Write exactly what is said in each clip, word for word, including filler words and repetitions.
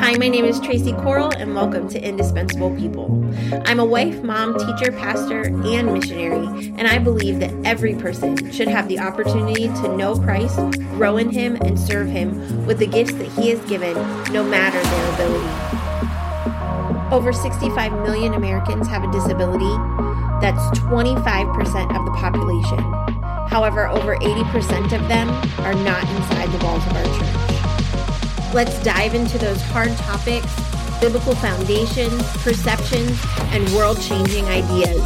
Hi, my name is Tracy Coral, and welcome to Indispensable People. I'm a wife, mom, teacher, pastor, and missionary, and I believe that every person should have the opportunity to know Christ, grow in Him, and serve Him with the gifts that He has given, no matter their ability. Over sixty-five million Americans have a disability. That's twenty-five percent of the population. However, over eighty percent of them are not inside the walls of our church. Let's dive into those hard topics, biblical foundations, perceptions, and world-changing ideas.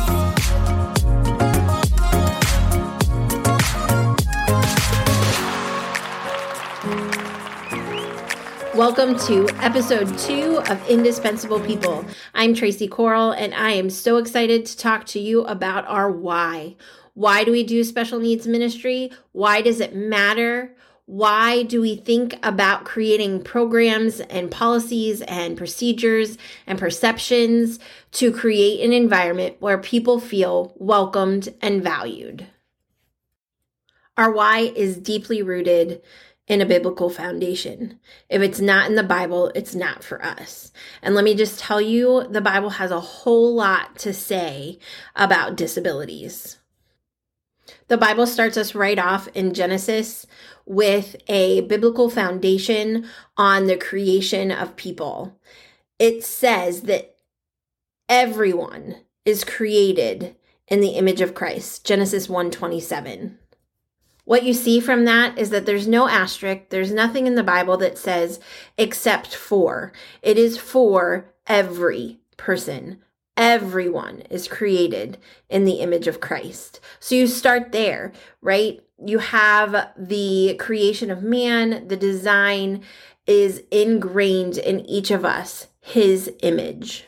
Welcome to episode two of Indispensable People. I'm Tracy Coral, and I am so excited to talk to you about our why. Why do we do special needs ministry? Why does it matter? Why do we think about creating programs and policies and procedures and perceptions to create an environment where people feel welcomed and valued? Our why is deeply rooted in a biblical foundation. If it's not in the Bible, it's not for us. And let me just tell you, the Bible has a whole lot to say about disabilities. The Bible starts us right off in Genesis with a biblical foundation on the creation of people. It says that everyone is created in the image of Christ, Genesis one twenty-seven. What you see from that is that there's no asterisk, there's nothing in the Bible that says except for. It is for every person. Everyone is created in the image of Christ. So you start there, right? You have the creation of man, the design is ingrained in each of us, His image.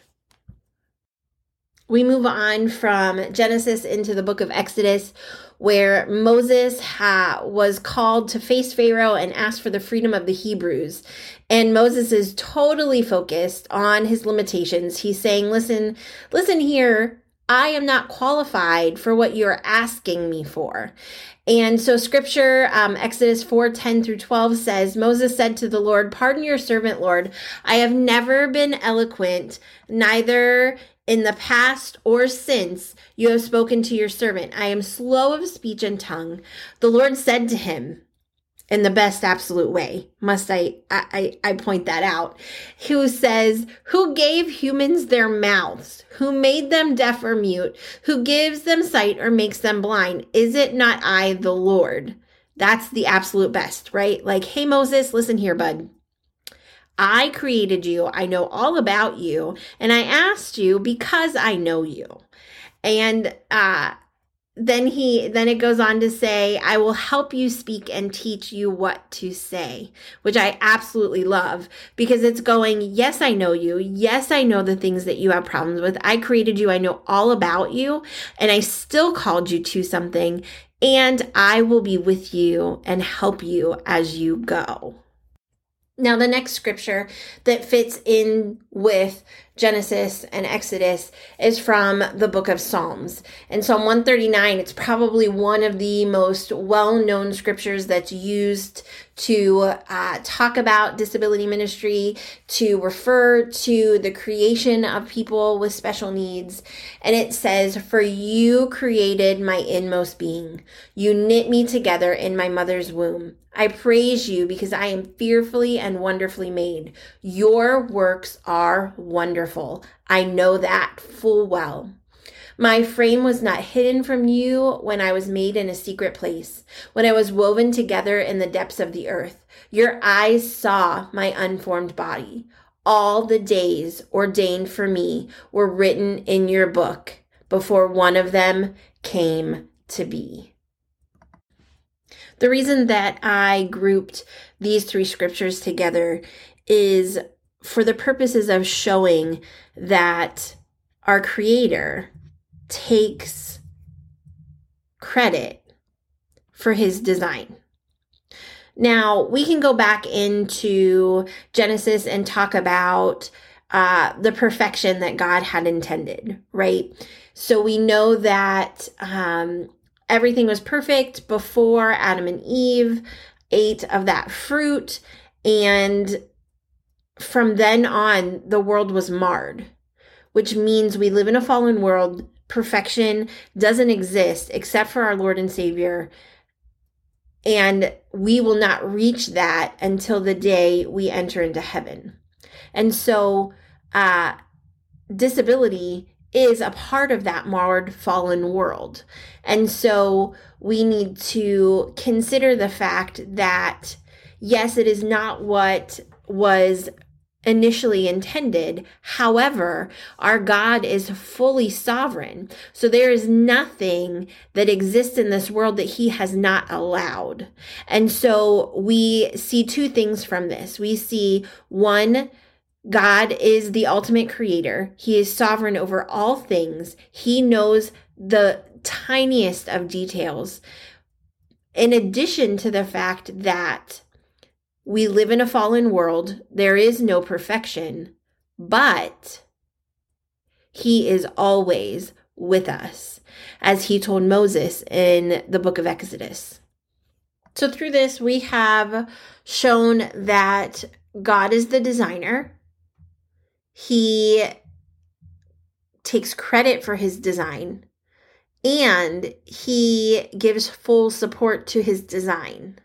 We move on from Genesis into the book of Exodus, where Moses ha- was called to face Pharaoh and ask for the freedom of the Hebrews. And Moses is totally focused on his limitations. He's saying, listen, listen here, I am not qualified for what you're asking me for. And so scripture, um, Exodus four ten through twelve says, Moses said to the Lord, pardon your servant, Lord. I have never been eloquent, neither in the past or since you have spoken to your servant. I am slow of speech and tongue. The Lord said to him, in the best absolute way, must I, I, I point that out, who says, who gave humans their mouths, who made them deaf or mute, who gives them sight or makes them blind? Is it not I, the Lord? That's the absolute best, right? Like, hey, Moses, listen here, bud. I created you. I know all about you. And I asked you because I know you. And, uh, Then he, then it goes on to say, I will help you speak and teach you what to say, which I absolutely love because it's going, yes, I know you. Yes, I know the things that you have problems with. I created you. I know all about you, and I still called you to something, and I will be with you and help you as you go. Now, the next scripture that fits in with Genesis and Exodus is from the book of Psalms. And Psalm one thirty-nine, it's probably one of the most well-known scriptures that's used to uh, talk about disability ministry, to refer to the creation of people with special needs. And it says, for you created my inmost being. You knit me together in my mother's womb. I praise you because I am fearfully and wonderfully made. Your works are wonderful. I know that full well. My frame was not hidden from you when I was made in a secret place, when I was woven together in the depths of the earth. Your eyes saw my unformed body. All the days ordained for me were written in your book before one of them came to be. The reason that I grouped these three scriptures together is for the purposes of showing that our Creator takes credit for His design. Now, we can go back into Genesis and talk about uh, the perfection that God had intended, right? So we know that um, everything was perfect before Adam and Eve ate of that fruit, and from then on, the world was marred, which means we live in a fallen world. Perfection doesn't exist except for our Lord and Savior. And we will not reach that until the day we enter into heaven. And so uh, disability is a part of that marred, fallen world. And so we need to consider the fact that, yes, it is not what was initially intended. However, our God is fully sovereign. So there is nothing that exists in this world that he has not allowed. And so we see two things from this. We see, one, God is the ultimate creator. He is sovereign over all things. He knows the tiniest of details. In addition to the fact that we live in a fallen world, there is no perfection, but he is always with us, as he told Moses in the book of Exodus. So through this, we have shown that God is the designer. He takes credit for his design, and he gives full support to his design.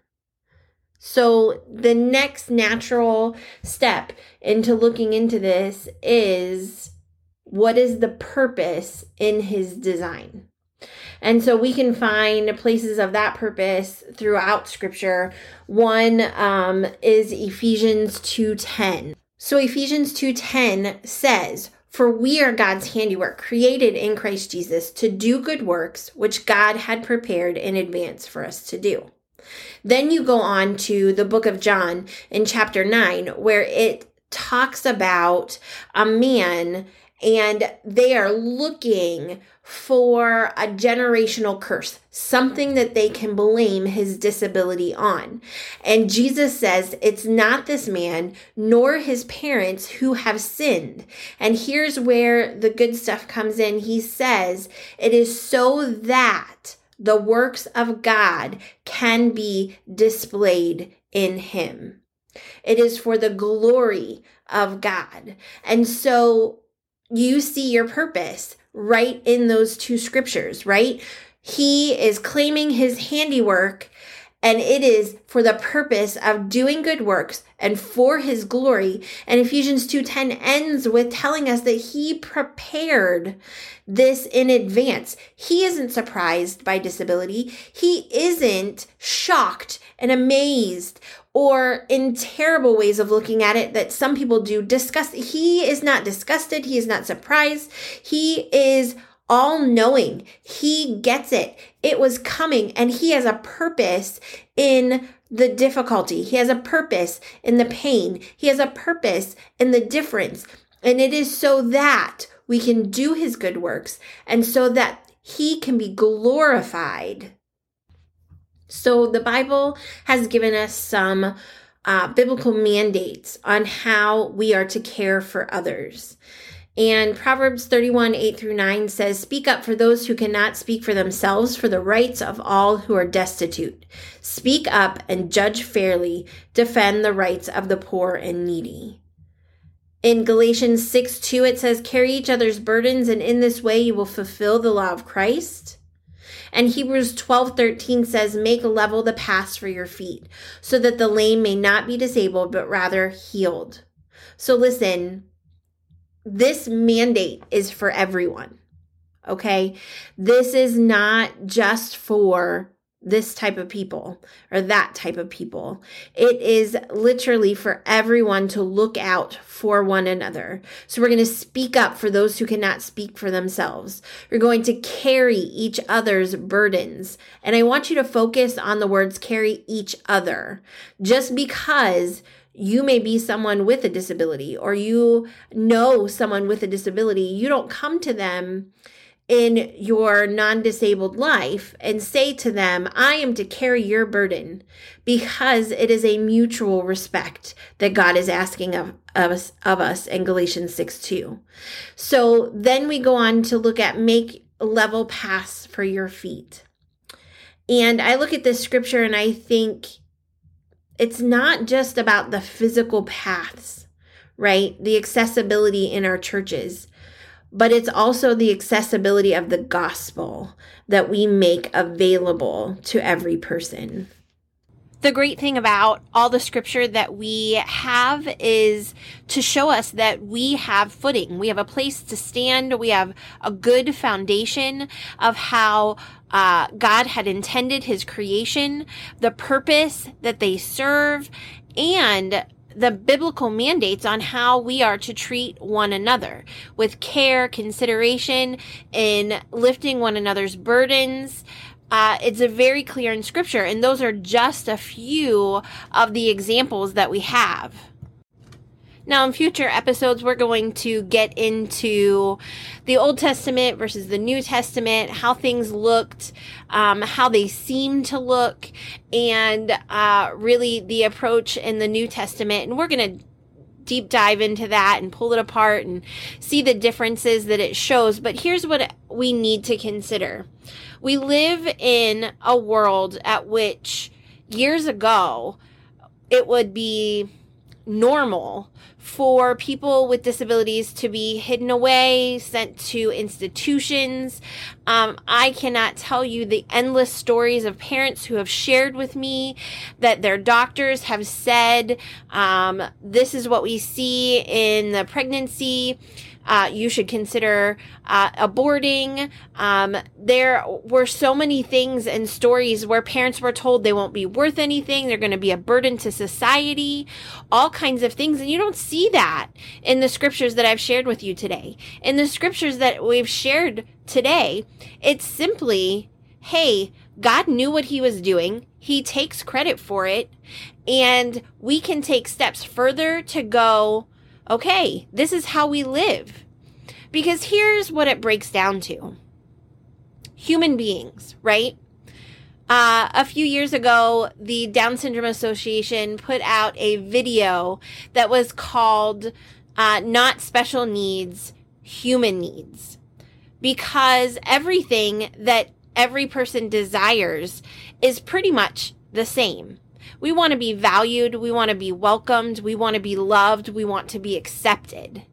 So the next natural step into looking into this is, what is the purpose in his design? And so we can find places of that purpose throughout Scripture. One um, is Ephesians two ten. So Ephesians two ten says, "For we are God's handiwork, created in Christ Jesus to do good works, which God had prepared in advance for us to do." Then you go on to the book of John in chapter nine, where it talks about a man, and they are looking for a generational curse, something that they can blame his disability on. And Jesus says it's not this man nor his parents who have sinned. And here's where the good stuff comes in. He says it is so that the works of God can be displayed in him. It is for the glory of God. And so you see your purpose right in those two scriptures, right? He is claiming his handiwork, and it is for the purpose of doing good works and for his glory. And Ephesians two ten ends with telling us that he prepared this in advance. He isn't surprised by disability. He isn't shocked and amazed, or in terrible ways of looking at it that some people do, disgust. He is not disgusted. He is not surprised. He is all-knowing. He gets it. It was coming, and he has a purpose in the difficulty. He has a purpose in the pain. He has a purpose in the difference. And it is so that we can do his good works, and so that he can be glorified. So the Bible has given us some uh, biblical mandates on how we are to care for others. And Proverbs thirty-one, eight through nine says, "Speak up for those who cannot speak for themselves, for the rights of all who are destitute. Speak up and judge fairly. Defend the rights of the poor and needy." In Galatians six two, it says, "Carry each other's burdens, and in this way you will fulfill the law of Christ." And Hebrews twelve thirteen says, "Make level the paths for your feet, so that the lame may not be disabled, but rather healed." So listen, this mandate is for everyone, okay? This is not just for this type of people or that type of people. It is literally for everyone to look out for one another. So we're going to speak up for those who cannot speak for themselves. We're going to carry each other's burdens. And I want you to focus on the words carry each other. Just because you may be someone with a disability, or you know someone with a disability, you don't come to them in your non-disabled life and say to them, "I am to carry your burden," because it is a mutual respect that God is asking of, of, us, of us in Galatians six two. So then we go on to look at make level paths for your feet. And I look at this scripture and I think it's not just about the physical paths, right? The accessibility in our churches. But it's also the accessibility of the gospel that we make available to every person. The great thing about all the scripture that we have is to show us that we have footing. We have a place to stand. We have a good foundation of how uh, God had intended his creation, the purpose that they serve, and the biblical mandates on how we are to treat one another with care, consideration, in lifting one another's burdens. Uh, it's a very clear in scripture, and those are just a few of the examples that we have. Now, in future episodes, we're going to get into the Old Testament versus the New Testament, how things looked, um, how they seem to look, and uh, really the approach in the New Testament. And we're going to deep dive into that and pull it apart and see the differences that it shows. But here's what we need to consider. We live in a world at which years ago it would be normal for people with disabilities to be hidden away, sent to institutions. Um, I cannot tell you the endless stories of parents who have shared with me that their doctors have said, um, this is what we see in the pregnancy. Uh, you should consider uh, aborting. Um, there were so many things and stories where parents were told they won't be worth anything. They're going to be a burden to society, all kinds of things. And you don't see that in the scriptures that I've shared with you today. In the scriptures that we've shared today, it's simply, hey, God knew what he was doing. He takes credit for it. And we can take steps further to go, okay, this is how we live. Because here's what it breaks down to. Human beings, right? Uh, a few years ago, the Down Syndrome Association put out a video that was called uh, Not Special Needs, Human Needs. Because everything that every person desires is pretty much the same. We want to be valued. We want to be welcomed. We want to be loved. We want to be accepted.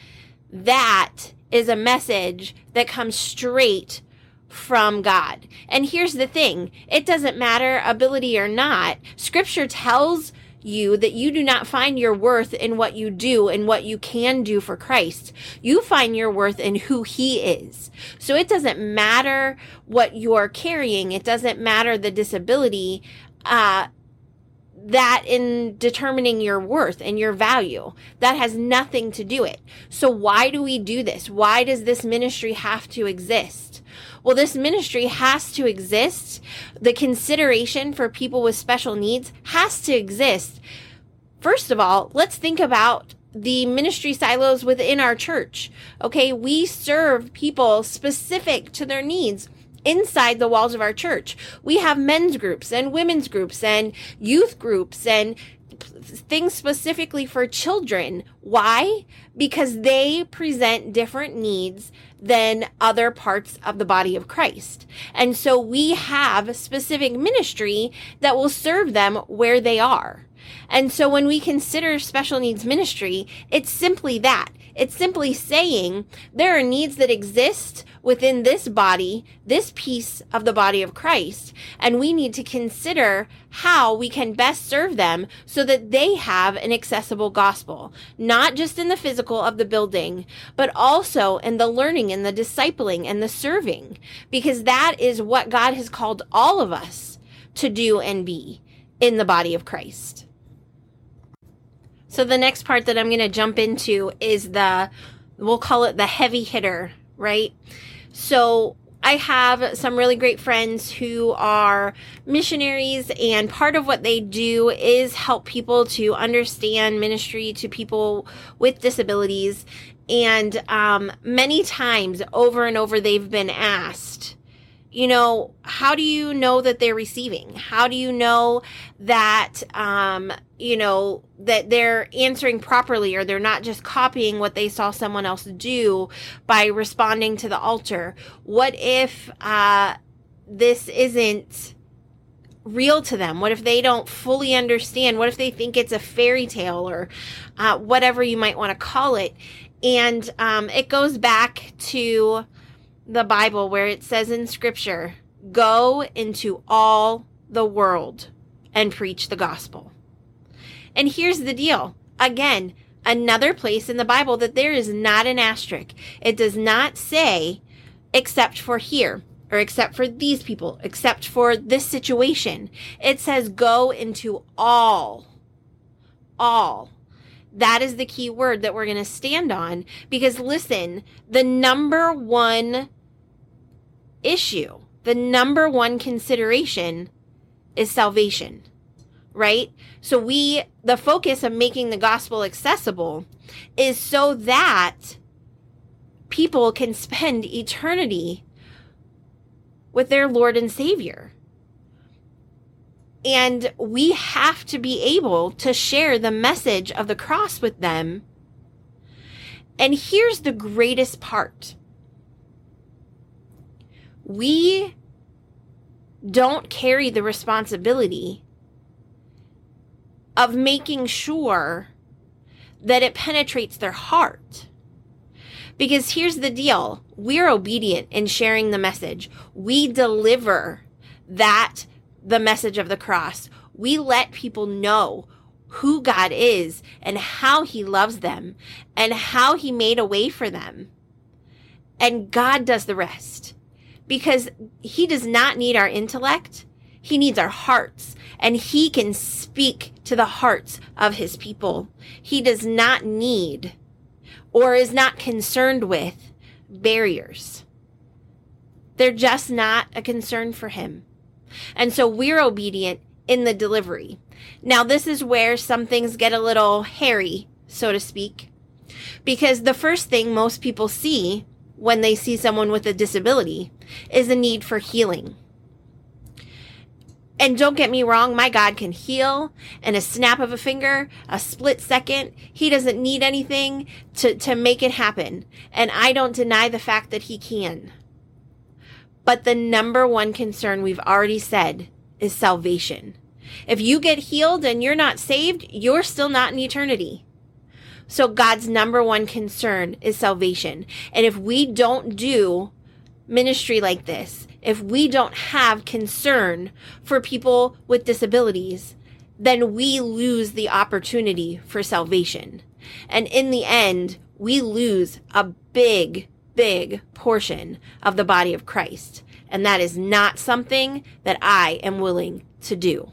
That is a message that comes straight from God. And here's the thing. It doesn't matter ability or not. Scripture tells you that you do not find your worth in what you do and what you can do for Christ. You find your worth in who he is. So it doesn't matter what you're carrying. It doesn't matter the disability. Uh, that in determining your worth and your value, that has nothing to do it. So why do we do this? Why does this ministry have to exist? Well, this ministry has to exist. The consideration for people with special needs has to exist. First of all, let's think about the ministry silos within our church. Okay, we serve people specific to their needs inside the walls of our church. We have men's groups and women's groups and youth groups and things specifically for children. Why? Because they present different needs than other parts of the body of Christ. And so we have specific ministry that will serve them where they are. And so when we consider special needs ministry, it's simply that. It's simply saying there are needs that exist within this body, this piece of the body of Christ, and we need to consider how we can best serve them so that they have an accessible gospel, not just in the physical of the building, but also in the learning and the discipling and the serving, because that is what God has called all of us to do and be in the body of Christ. So the next part that I'm going to jump into is the, we'll call it the heavy hitter, right? So I have some really great friends who are missionaries, and part of what they do is help people to understand ministry to people with disabilities. And um, many times over and over, they've been asked, you know, how do you know that they're receiving? How do you know that, um, you know, that they're answering properly, or they're not just copying what they saw someone else do by responding to the altar? What if uh, this isn't real to them? What if they don't fully understand? What if they think it's a fairy tale or uh, whatever you might want to call it? And um, it goes back to the Bible where it says in Scripture, go into all the world and preach the gospel. And here's the deal. Again, another place in the Bible that there is not an asterisk. It does not say, except for here, or except for these people, except for this situation. It says, go into all, all. That is the key word that we're going to stand on, because listen, the number one issue, the number one consideration is salvation, right? So we, the focus of making the gospel accessible is so that people can spend eternity with their Lord and Savior. And we have to be able to share the message of the cross with them. And here's the greatest part. We don't carry the responsibility of making sure that it penetrates their heart. Because here's the deal. We're obedient in sharing the message. We deliver that the message of the cross. We let people know who God is and how he loves them and how he made a way for them. And God does the rest, because he does not need our intellect. He needs our hearts, and he can speak to the hearts of his people. He does not need or is not concerned with barriers. They're just not a concern for him. And so we're obedient in the delivery. Now, this is where some things get a little hairy, so to speak, because the first thing most people see when they see someone with a disability is a need for healing. And don't get me wrong, my God can heal in a snap of a finger, a split second. He doesn't need anything to, to make it happen. And I don't deny the fact that he can. But the number one concern, we've already said, is salvation. If you get healed and you're not saved, you're still not in eternity. So God's number one concern is salvation. And if we don't do ministry like this, if we don't have concern for people with disabilities, then we lose the opportunity for salvation. And in the end, we lose a big big portion of the body of Christ. And that is not something that I am willing to do.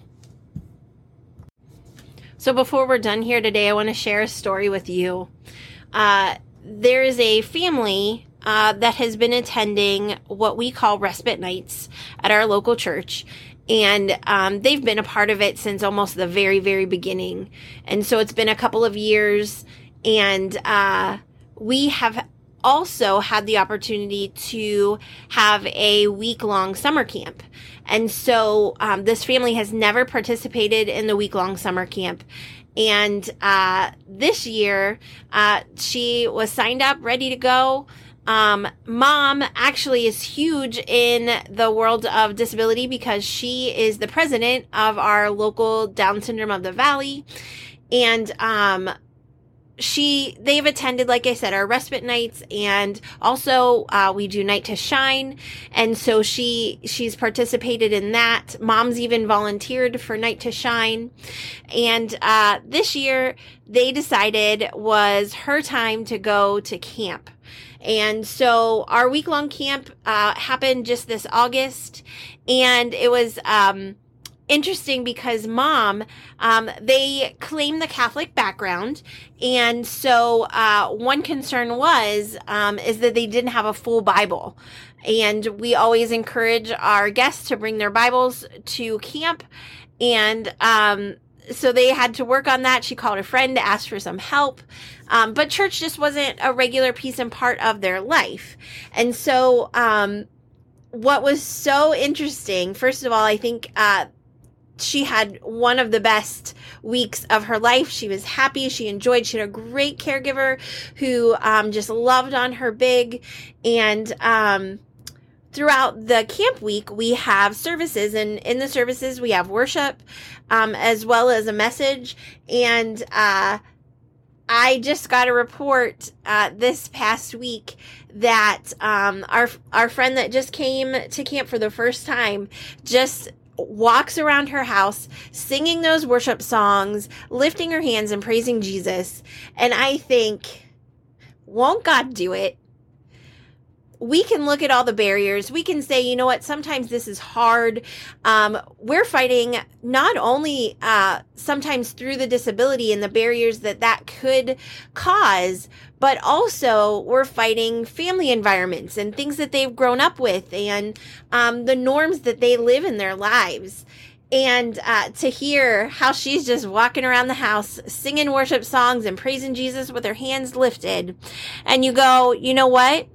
So before we're done here today, I want to share a story with you. Uh, there is a family uh, that has been attending what we call respite nights at our local church. And um, they've been a part of it since almost the very, very beginning. And so it's been a couple of years. And uh, we have also had the opportunity to have a week-long summer camp. And so um, this family has never participated in the week-long summer camp. And uh, this year, uh, she was signed up, ready to go. Um, mom actually is huge in the world of disability because she is the president of our local Down Syndrome of the Valley. And um She, they've attended, like I said, our respite nights, and also uh, we do Night to Shine, and so she she's participated in that. Mom's even volunteered for Night to Shine, and uh, this year they decided was her time to go to camp. And so our week-long camp uh, happened just this August, and it was um, interesting because mom, um, they claim the Catholic background. And so, uh, one concern was, um, is that they didn't have a full Bible. And we always encourage our guests to bring their Bibles to camp. And, um, so they had to work on that. She called a friend to ask for some help. Um, but church just wasn't a regular piece and part of their life. And so, um, what was so interesting, first of all, I think, uh, she had one of the best weeks of her life. She was happy. She enjoyed. She had a great caregiver who um, just loved on her big. And um, throughout the camp week, we have services, and in the services, we have worship, um, as well as a message. And, uh, I just got a report, uh, this past week that, um, our, our friend that just came to camp for the first time just walks around her house singing those worship songs, lifting her hands and praising Jesus. And I think, won't God do it? We can look at all the barriers. We can say, you know what, sometimes this is hard. Um, we're fighting not only uh, sometimes through the disability and the barriers that that could cause, but also we're fighting family environments and things that they've grown up with and um, the norms that they live in their lives. And uh, to hear how she's just walking around the house singing worship songs and praising Jesus with her hands lifted. And you go, you know what?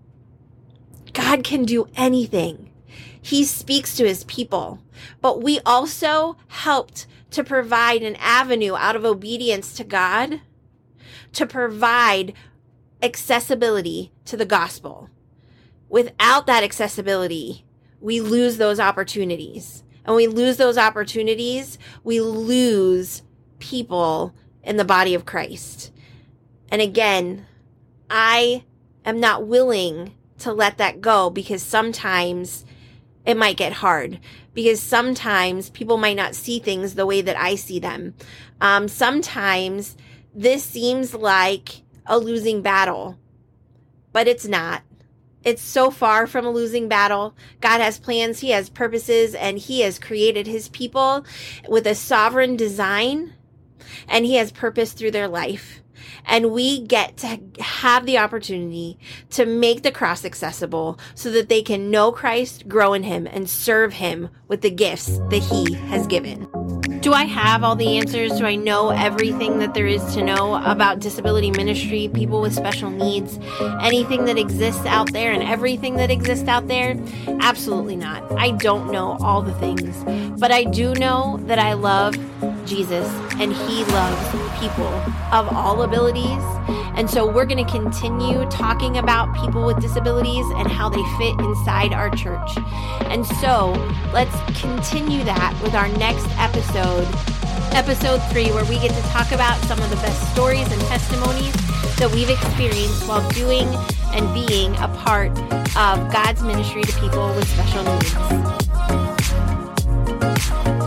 God can do anything. He speaks to his people. But we also helped to provide an avenue out of obedience to God to provide accessibility to the gospel. Without that accessibility, we lose those opportunities. And we lose those opportunities, we lose people in the body of Christ. And again, I am not willing to let that go because sometimes it might get hard, because sometimes people might not see things the way that I see them. Um, sometimes this seems like a losing battle, but it's not. It's so far from a losing battle. God has plans, he has purposes, and he has created his people with a sovereign design, and he has purpose through their life. And we get to have the opportunity to make the cross accessible so that they can know Christ, grow in him, and serve him with the gifts that he has given. Do I have all the answers? Do I know everything that there is to know about disability ministry, people with special needs, anything that exists out there and everything that exists out there? Absolutely not. I don't know all the things, but I do know that I love Jesus and he loves people of all abilities. And so we're going to continue talking about people with disabilities and how they fit inside our church. And so let's continue that with our next episode, episode three, where we get to talk about some of the best stories and testimonies that we've experienced while doing and being a part of God's ministry to people with special needs.